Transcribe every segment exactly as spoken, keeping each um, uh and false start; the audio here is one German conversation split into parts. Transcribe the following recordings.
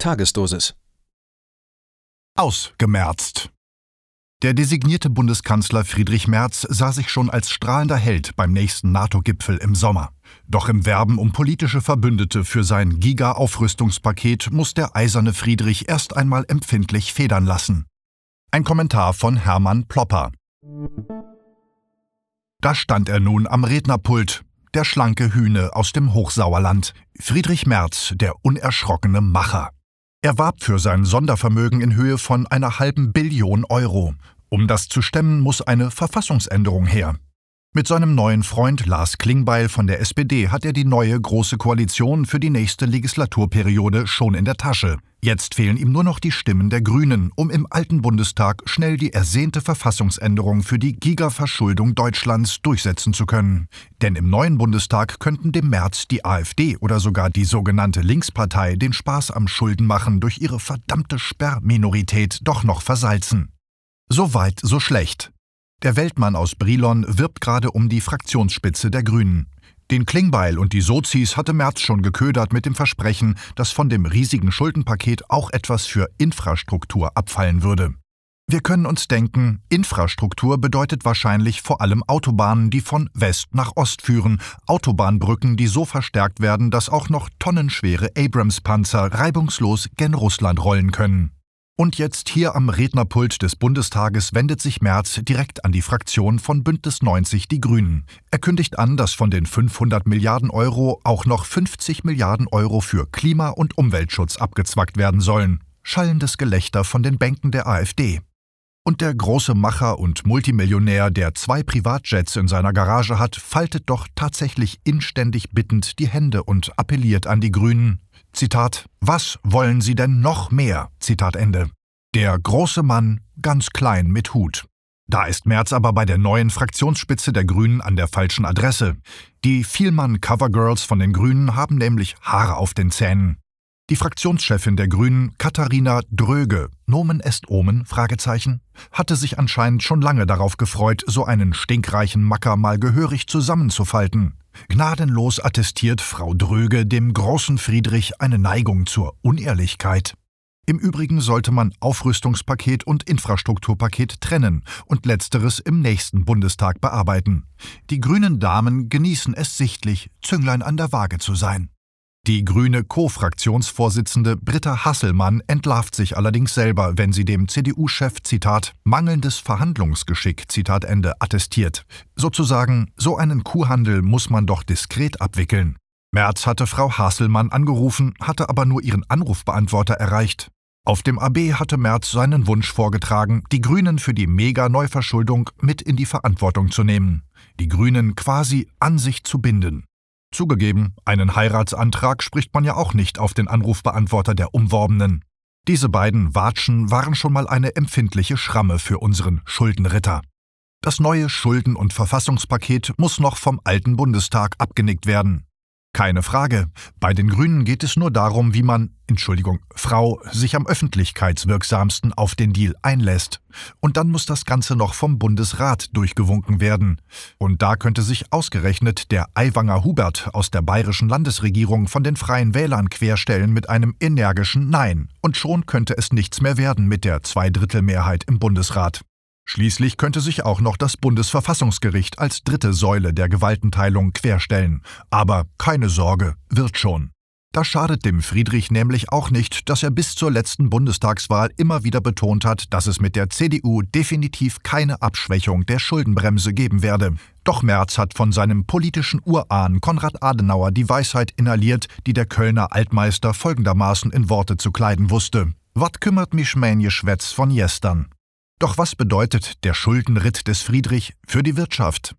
Tagesdosis. Ausgemerzt. Der designierte Bundeskanzler Friedrich Merz sah sich schon als strahlender Held beim nächsten NATO-Gipfel im Sommer. Doch im Werben um politische Verbündete für sein Giga-Aufrüstungspaket muss der eiserne Friedrich erst einmal empfindlich federn lassen. Ein Kommentar von Hermann Plopper. Da stand er nun am Rednerpult, der schlanke Hühne aus dem Hochsauerland, Friedrich Merz, der unerschrockene Macher. Er warb für sein Sondervermögen in Höhe von einer halben Billion Euro. Um das zu stemmen, muss eine Verfassungsänderung her. Mit seinem neuen Freund Lars Klingbeil von der S P D hat er die neue Große Koalition für die nächste Legislaturperiode schon in der Tasche. Jetzt fehlen ihm nur noch die Stimmen der Grünen, um im alten Bundestag schnell die ersehnte Verfassungsänderung für die Gigaverschuldung Deutschlands durchsetzen zu können. Denn im neuen Bundestag könnten dem Merz die AfD oder sogar die sogenannte Linkspartei den Spaß am Schuldenmachen durch ihre verdammte Sperrminorität doch noch versalzen. So weit, so schlecht. Der Weltmann aus Brilon wirbt gerade um die Fraktionsspitze der Grünen. Den Klingbeil und die Sozis hatte Merz schon geködert mit dem Versprechen, dass von dem riesigen Schuldenpaket auch etwas für Infrastruktur abfallen würde. Wir können uns denken, Infrastruktur bedeutet wahrscheinlich vor allem Autobahnen, die von West nach Ost führen, Autobahnbrücken, die so verstärkt werden, dass auch noch tonnenschwere Abrams-Panzer reibungslos gen Russland rollen können. Und jetzt hier am Rednerpult des Bundestages wendet sich Merz direkt an die Fraktion von Bündnis neunzig Die Grünen. Er kündigt an, dass von den fünfhundert Milliarden Euro auch noch fünfzig Milliarden Euro für Klima- und Umweltschutz abgezwackt werden sollen. Schallendes Gelächter von den Bänken der AfD. Und der große Macher und Multimillionär, der zwei Privatjets in seiner Garage hat, faltet doch tatsächlich inständig bittend die Hände und appelliert an die Grünen. Zitat, was wollen Sie denn noch mehr? Zitat Ende. Der große Mann, ganz klein mit Hut. Da ist Merz aber bei der neuen Fraktionsspitze der Grünen an der falschen Adresse. Die Vielmann-Covergirls von den Grünen haben nämlich Haare auf den Zähnen. Die Fraktionschefin der Grünen, Katharina Dröge, Nomen est Omen, Fragezeichen, hatte sich anscheinend schon lange darauf gefreut, so einen stinkreichen Macker mal gehörig zusammenzufalten. Gnadenlos attestiert Frau Dröge dem großen Friedrich eine Neigung zur Unehrlichkeit. Im Übrigen sollte man Aufrüstungspaket und Infrastrukturpaket trennen und letzteres im nächsten Bundestag bearbeiten. Die grünen Damen genießen es sichtlich, Zünglein an der Waage zu sein. Die grüne Co-Fraktionsvorsitzende Britta Hasselmann entlarvt sich allerdings selber, wenn sie dem C D U-Chef, Zitat, mangelndes Verhandlungsgeschick, Zitat Ende, attestiert. Sozusagen, so einen Kuhhandel muss man doch diskret abwickeln. Merz hatte Frau Hasselmann angerufen, hatte aber nur ihren Anrufbeantworter erreicht. Auf dem A B hatte Merz seinen Wunsch vorgetragen, die Grünen für die Mega-Neuverschuldung mit in die Verantwortung zu nehmen. Die Grünen quasi an sich zu binden. Zugegeben, einen Heiratsantrag spricht man ja auch nicht auf den Anrufbeantworter der Umworbenen. Diese beiden Watschen waren schon mal eine empfindliche Schramme für unseren Schuldenritter. Das neue Schulden- und Verfassungspaket muss noch vom alten Bundestag abgenickt werden. Keine Frage, bei den Grünen geht es nur darum, wie man, Entschuldigung, Frau, sich am öffentlichkeitswirksamsten auf den Deal einlässt. Und dann muss das Ganze noch vom Bundesrat durchgewunken werden. Und da könnte sich ausgerechnet der Aiwanger Hubert aus der bayerischen Landesregierung von den Freien Wählern querstellen mit einem energischen Nein. Und schon könnte es nichts mehr werden mit der Zweidrittelmehrheit im Bundesrat. Schließlich könnte sich auch noch das Bundesverfassungsgericht als dritte Säule der Gewaltenteilung querstellen. Aber keine Sorge, wird schon. Das schadet dem Friedrich nämlich auch nicht, dass er bis zur letzten Bundestagswahl immer wieder betont hat, dass es mit der C D U definitiv keine Abschwächung der Schuldenbremse geben werde. Doch Merz hat von seinem politischen Urahn Konrad Adenauer die Weisheit inhaliert, die der Kölner Altmeister folgendermaßen in Worte zu kleiden wusste. Wat kümmert mich mein Geschwätz von gestern? Doch was bedeutet der Schuldenritt des Friedrich für die Wirtschaft?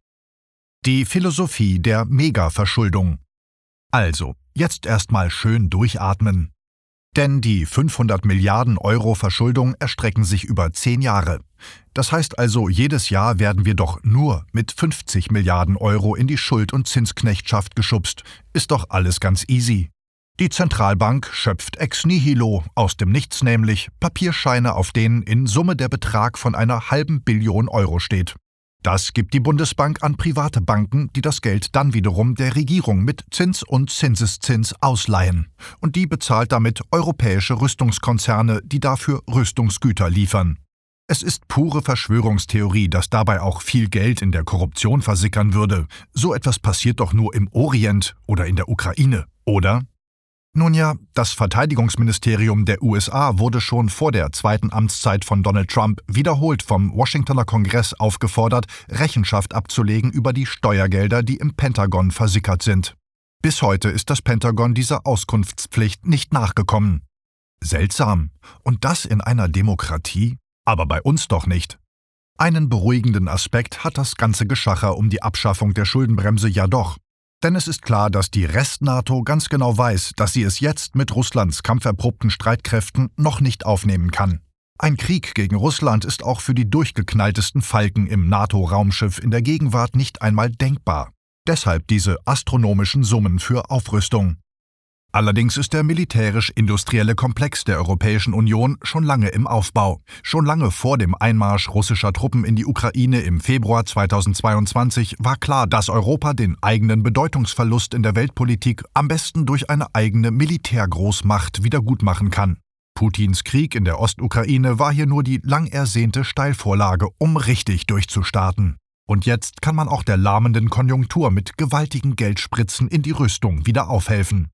Die Philosophie der Mega-Verschuldung. Also, jetzt erstmal schön durchatmen. Denn die fünfhundert Milliarden Euro Verschuldung erstrecken sich über zehn Jahre. Das heißt also, jedes Jahr werden wir doch nur mit fünfzig Milliarden Euro in die Schuld- und Zinsknechtschaft geschubst. Ist doch alles ganz easy. Die Zentralbank schöpft ex nihilo, aus dem Nichts nämlich, Papierscheine, auf denen in Summe der Betrag von einer halben Billion Euro steht. Das gibt die Bundesbank an private Banken, die das Geld dann wiederum der Regierung mit Zins und Zinseszins ausleihen. Und die bezahlt damit europäische Rüstungskonzerne, die dafür Rüstungsgüter liefern. Es ist pure Verschwörungstheorie, dass dabei auch viel Geld in der Korruption versickern würde. So etwas passiert doch nur im Orient oder in der Ukraine, oder? Nun ja, das Verteidigungsministerium der U S A wurde schon vor der zweiten Amtszeit von Donald Trump wiederholt vom Washingtoner Kongress aufgefordert, Rechenschaft abzulegen über die Steuergelder, die im Pentagon versickert sind. Bis heute ist das Pentagon dieser Auskunftspflicht nicht nachgekommen. Seltsam. Und das in einer Demokratie? Aber bei uns doch nicht. Einen beruhigenden Aspekt hat das ganze Geschacher um die Abschaffung der Schuldenbremse ja doch. Denn es ist klar, dass die Rest-NATO ganz genau weiß, dass sie es jetzt mit Russlands kampferprobten Streitkräften noch nicht aufnehmen kann. Ein Krieg gegen Russland ist auch für die durchgeknalltesten Falken im NATO-Raumschiff in der Gegenwart nicht einmal denkbar. Deshalb diese astronomischen Summen für Aufrüstung. Allerdings ist der militärisch-industrielle Komplex der Europäischen Union schon lange im Aufbau. Schon lange vor dem Einmarsch russischer Truppen in die Ukraine im Februar zweitausendzweiundzwanzig war klar, dass Europa den eigenen Bedeutungsverlust in der Weltpolitik am besten durch eine eigene Militärgroßmacht wiedergutmachen kann. Putins Krieg in der Ostukraine war hier nur die lang ersehnte Steilvorlage, um richtig durchzustarten. Und jetzt kann man auch der lahmenden Konjunktur mit gewaltigen Geldspritzen in die Rüstung wieder aufhelfen.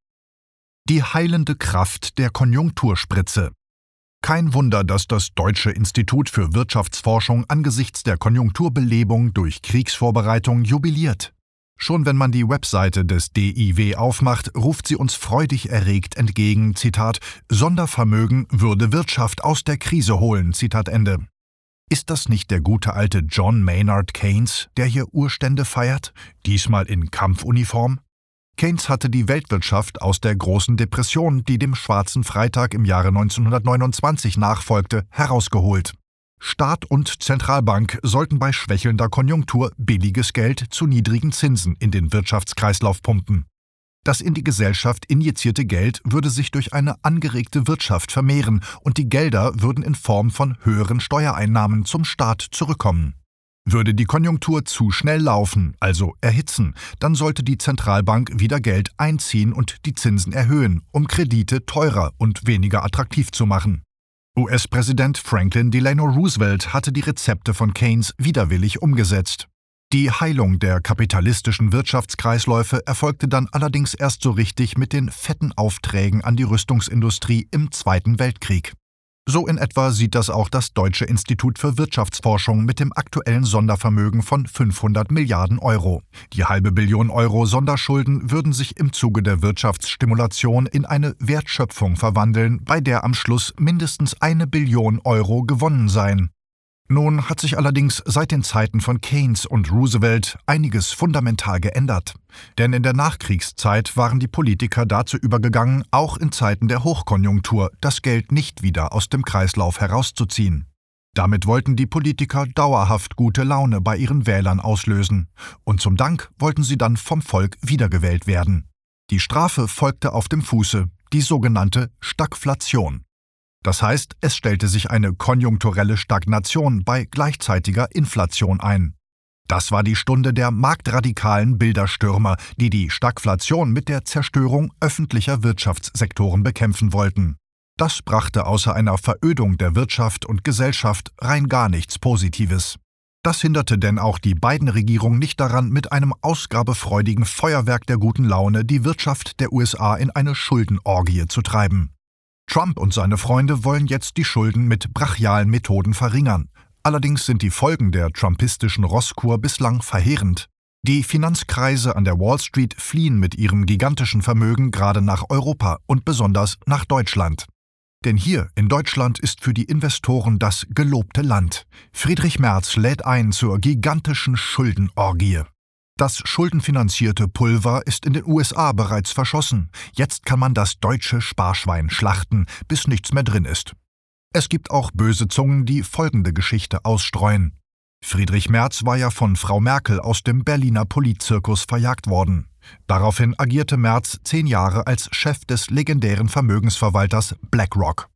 Die heilende Kraft der Konjunkturspritze. Kein Wunder, dass das Deutsche Institut für Wirtschaftsforschung angesichts der Konjunkturbelebung durch Kriegsvorbereitung jubiliert. Schon wenn man die Webseite des D I W aufmacht, ruft sie uns freudig erregt entgegen, Zitat, Sondervermögen würde Wirtschaft aus der Krise holen, Zitat Ende. Ist das nicht der gute alte John Maynard Keynes, der hier Urstände feiert, diesmal in Kampfuniform? Keynes hatte die Weltwirtschaft aus der großen Depression, die dem Schwarzen Freitag im Jahre neunzehnhundertneunundzwanzig nachfolgte, herausgeholt. Staat und Zentralbank sollten bei schwächelnder Konjunktur billiges Geld zu niedrigen Zinsen in den Wirtschaftskreislauf pumpen. Das in die Gesellschaft injizierte Geld würde sich durch eine angeregte Wirtschaft vermehren und die Gelder würden in Form von höheren Steuereinnahmen zum Staat zurückkommen. Würde die Konjunktur zu schnell laufen, also erhitzen, dann sollte die Zentralbank wieder Geld einziehen und die Zinsen erhöhen, um Kredite teurer und weniger attraktiv zu machen. U S-Präsident Franklin Delano Roosevelt hatte die Rezepte von Keynes widerwillig umgesetzt. Die Heilung der kapitalistischen Wirtschaftskreisläufe erfolgte dann allerdings erst so richtig mit den fetten Aufträgen an die Rüstungsindustrie im Zweiten Weltkrieg. So in etwa sieht das auch das Deutsche Institut für Wirtschaftsforschung mit dem aktuellen Sondervermögen von fünfhundert Milliarden Euro. Die halbe Billion Euro Sonderschulden würden sich im Zuge der Wirtschaftsstimulation in eine Wertschöpfung verwandeln, bei der am Schluss mindestens eine Billion Euro gewonnen seien. Nun hat sich allerdings seit den Zeiten von Keynes und Roosevelt einiges fundamental geändert. Denn in der Nachkriegszeit waren die Politiker dazu übergegangen, auch in Zeiten der Hochkonjunktur das Geld nicht wieder aus dem Kreislauf herauszuziehen. Damit wollten die Politiker dauerhaft gute Laune bei ihren Wählern auslösen. Und zum Dank wollten sie dann vom Volk wiedergewählt werden. Die Strafe folgte auf dem Fuße, die sogenannte Stagflation. Das heißt, es stellte sich eine konjunkturelle Stagnation bei gleichzeitiger Inflation ein. Das war die Stunde der marktradikalen Bilderstürmer, die die Stagflation mit der Zerstörung öffentlicher Wirtschaftssektoren bekämpfen wollten. Das brachte außer einer Verödung der Wirtschaft und Gesellschaft rein gar nichts Positives. Das hinderte denn auch die Biden-Regierung nicht daran, mit einem ausgabefreudigen Feuerwerk der guten Laune die Wirtschaft der U S A in eine Schuldenorgie zu treiben. Trump und seine Freunde wollen jetzt die Schulden mit brachialen Methoden verringern. Allerdings sind die Folgen der trumpistischen Rosskur bislang verheerend. Die Finanzkreise an der Wall Street fliehen mit ihrem gigantischen Vermögen gerade nach Europa und besonders nach Deutschland. Denn hier in Deutschland ist für die Investoren das gelobte Land. Friedrich Merz lädt ein zur gigantischen Schuldenorgie. Das schuldenfinanzierte Pulver ist in den U S A bereits verschossen. Jetzt kann man das deutsche Sparschwein schlachten, bis nichts mehr drin ist. Es gibt auch böse Zungen, die folgende Geschichte ausstreuen. Friedrich Merz war ja von Frau Merkel aus dem Berliner Politzirkus verjagt worden. Daraufhin agierte Merz zehn Jahre als Chef des legendären Vermögensverwalters BlackRock.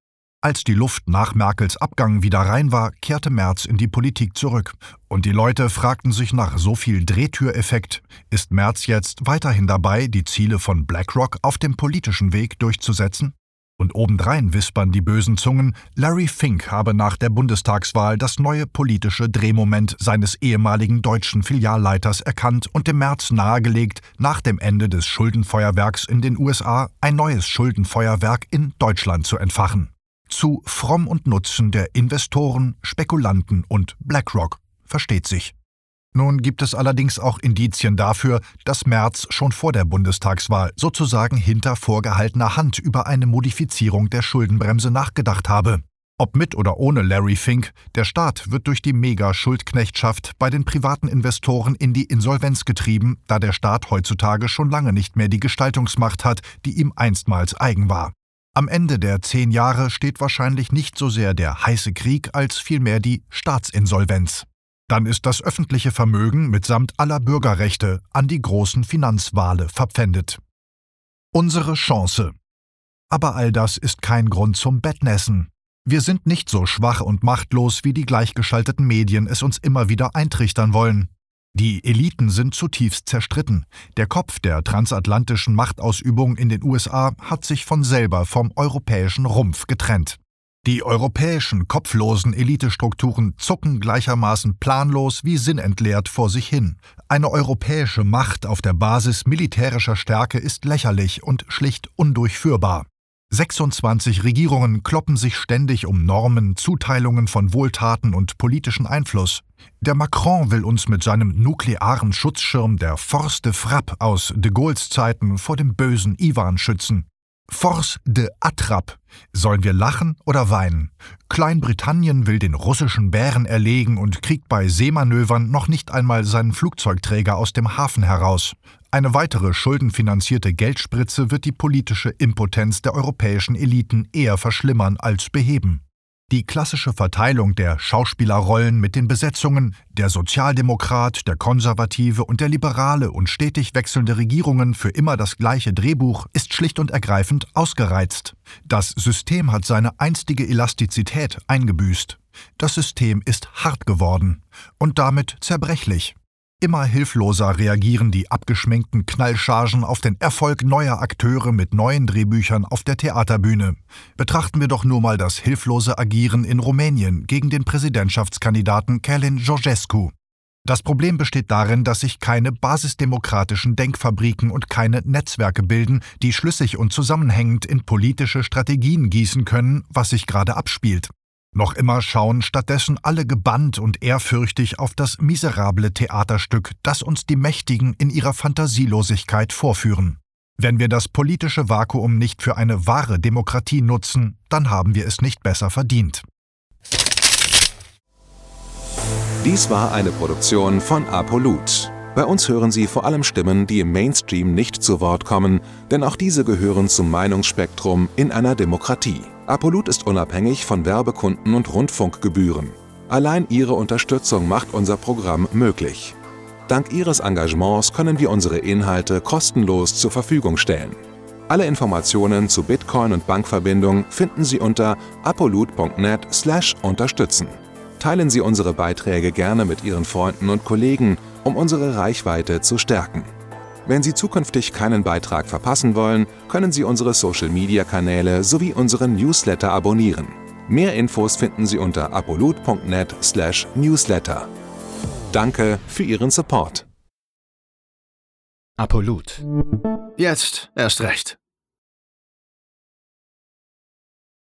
Als die Luft nach Merkels Abgang wieder rein war, kehrte Merz in die Politik zurück. Und die Leute fragten sich nach so viel Drehtüreffekt, ist Merz jetzt weiterhin dabei, die Ziele von BlackRock auf dem politischen Weg durchzusetzen? Und obendrein wispern die bösen Zungen, Larry Fink habe nach der Bundestagswahl das neue politische Drehmoment seines ehemaligen deutschen Filialleiters erkannt und dem Merz nahegelegt, nach dem Ende des Schuldenfeuerwerks in den U S A ein neues Schuldenfeuerwerk in Deutschland zu entfachen. Zu Fromm und Nutzen der Investoren, Spekulanten und BlackRock, versteht sich. Nun gibt es allerdings auch Indizien dafür, dass Merz schon vor der Bundestagswahl sozusagen hinter vorgehaltener Hand über eine Modifizierung der Schuldenbremse nachgedacht habe. Ob mit oder ohne Larry Fink, der Staat wird durch die Mega-Schuldknechtschaft bei den privaten Investoren in die Insolvenz getrieben, da der Staat heutzutage schon lange nicht mehr die Gestaltungsmacht hat, die ihm einstmals eigen war. Am Ende der zehn Jahre steht wahrscheinlich nicht so sehr der heiße Krieg als vielmehr die Staatsinsolvenz. Dann ist das öffentliche Vermögen mitsamt aller Bürgerrechte an die großen Finanzwale verpfändet. Unsere Chance. Aber all das ist kein Grund zum Bettnässen. Wir sind nicht so schwach und machtlos, wie die gleichgeschalteten Medien es uns immer wieder eintrichtern wollen. Die Eliten sind zutiefst zerstritten. Der Kopf der transatlantischen Machtausübung in den U S A hat sich von selber vom europäischen Rumpf getrennt. Die europäischen kopflosen Elitestrukturen zucken gleichermaßen planlos wie sinnentleert vor sich hin. Eine europäische Macht auf der Basis militärischer Stärke ist lächerlich und schlicht undurchführbar. sechsundzwanzig Regierungen kloppen sich ständig um Normen, Zuteilungen von Wohltaten und politischen Einfluss. Der Macron will uns mit seinem nuklearen Schutzschirm der Force de Frappe aus de Gaulles Zeiten vor dem bösen Iwan schützen. Force de Attrape. Sollen wir lachen oder weinen? Kleinbritannien will den russischen Bären erlegen und kriegt bei Seemanövern noch nicht einmal seinen Flugzeugträger aus dem Hafen heraus. Eine weitere schuldenfinanzierte Geldspritze wird die politische Impotenz der europäischen Eliten eher verschlimmern als beheben. Die klassische Verteilung der Schauspielerrollen mit den Besetzungen, der Sozialdemokrat, der Konservative und der Liberale und stetig wechselnde Regierungen für immer das gleiche Drehbuch, ist schlicht und ergreifend ausgereizt. Das System hat seine einstige Elastizität eingebüßt. Das System ist hart geworden und damit zerbrechlich. Immer hilfloser reagieren die abgeschminkten Knallchargen auf den Erfolg neuer Akteure mit neuen Drehbüchern auf der Theaterbühne. Betrachten wir doch nur mal das hilflose Agieren in Rumänien gegen den Präsidentschaftskandidaten Calin Georgescu. Das Problem besteht darin, dass sich keine basisdemokratischen Denkfabriken und keine Netzwerke bilden, die schlüssig und zusammenhängend in politische Strategien gießen können, was sich gerade abspielt. Noch immer schauen stattdessen alle gebannt und ehrfürchtig auf das miserable Theaterstück, das uns die Mächtigen in ihrer Fantasielosigkeit vorführen. Wenn wir das politische Vakuum nicht für eine wahre Demokratie nutzen, dann haben wir es nicht besser verdient. Dies war eine Produktion von Apolut. Bei uns hören Sie vor allem Stimmen, die im Mainstream nicht zu Wort kommen, denn auch diese gehören zum Meinungsspektrum in einer Demokratie. Apolut ist unabhängig von Werbekunden und Rundfunkgebühren. Allein Ihre Unterstützung macht unser Programm möglich. Dank Ihres Engagements können wir unsere Inhalte kostenlos zur Verfügung stellen. Alle Informationen zu Bitcoin und Bankverbindung finden Sie unter apolut punkt net slash unterstützen. Teilen Sie unsere Beiträge gerne mit Ihren Freunden und Kollegen, um unsere Reichweite zu stärken. Wenn Sie zukünftig keinen Beitrag verpassen wollen, können Sie unsere Social-Media-Kanäle sowie unseren Newsletter abonnieren. Mehr Infos finden Sie unter apolut punkt net slash newsletter. Danke für Ihren Support. Apolut. Jetzt erst recht.